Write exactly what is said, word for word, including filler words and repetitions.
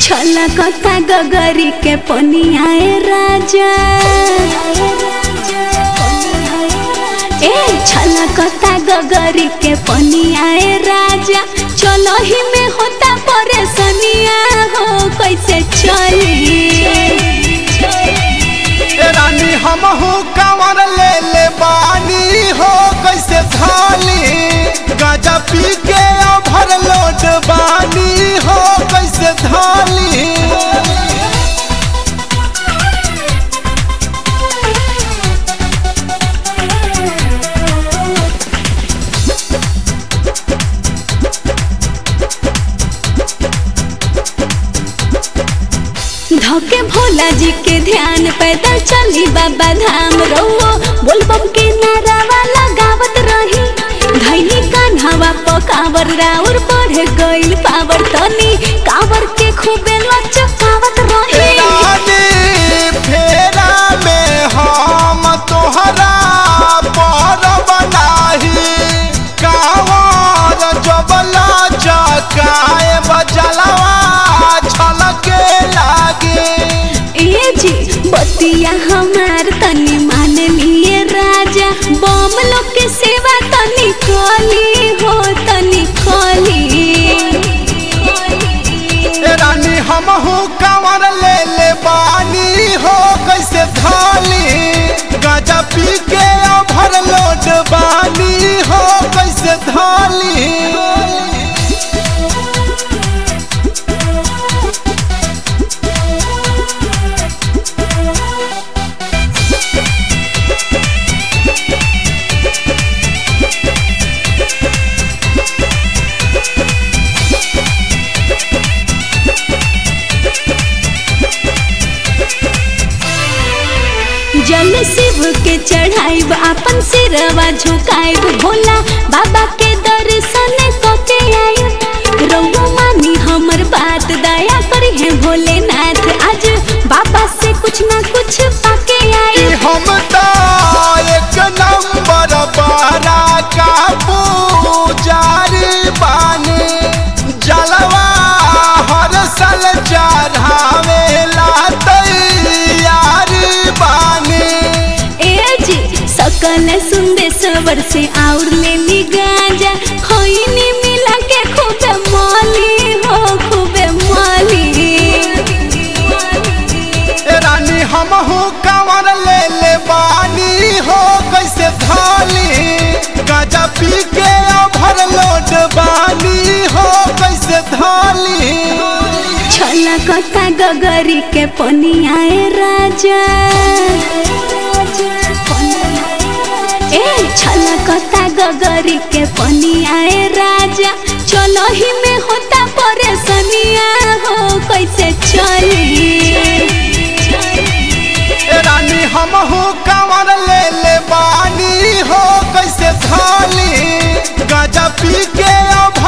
छला कथा गगरी के पनियाए राजा ए छला कथा गगरी के पनियाए राजा चलो ही में होता परेशानिया हो कैसे चली रानी हम हो कांवर ले ले बानी हो कैसे थाली गाजा पी के भर लोट बानी हो कैसे थाली धोके भोला जी के ध्यान पैदल चली बाबा धाम रहो बोलबम के नारावा लगावत रही धैनी कान्हावा पकावर राउर बढ़ गइल पावर तनी कावर के खूबे लचकावत रही रानी फेरा में हम तोहरा पर बनाही कावर जबला चकाए बजलवा छलके लागे ए जी बतिया हमार तनी मान लिए राजा बम लोग के सेवा तनी खोली हो तनी खोली रानी हम हो कांवर ले ले बानी हो कैसे थाली गाजा पी के भर लोट बानी हो कैसे थाली जल शिव के चढ़ाइब अपन सिरवा झुकाइब भोला बाबा के दर्शन कके आइब रउआ मानी हमर बात दया करी है भोलेनाथ आज बाबा से कुछ ना कुछ पाके आइब हम तो एक नंबर बारा का पुजारी बानी जलवा हर साल चढ़ावेला तैयारी बानी ए जी सकल सुंदेश्वर से और ले ली गांजा खैनी मिला के खूबे मौली हो खूबे मौली रानी हम हो कांवर ले ले बानी हो कैसे थाली गाजा पी के भर लोट बानी हो कैसे थाली छला कथा गगरी के पनियाए राजा ए छला कथा गगरी के पनियाए राजा चलो ही में होता परेशानिया हो कैसे चली रानी हम हो कांवर ले ले बानी हो कैसे थाली गाजा पी के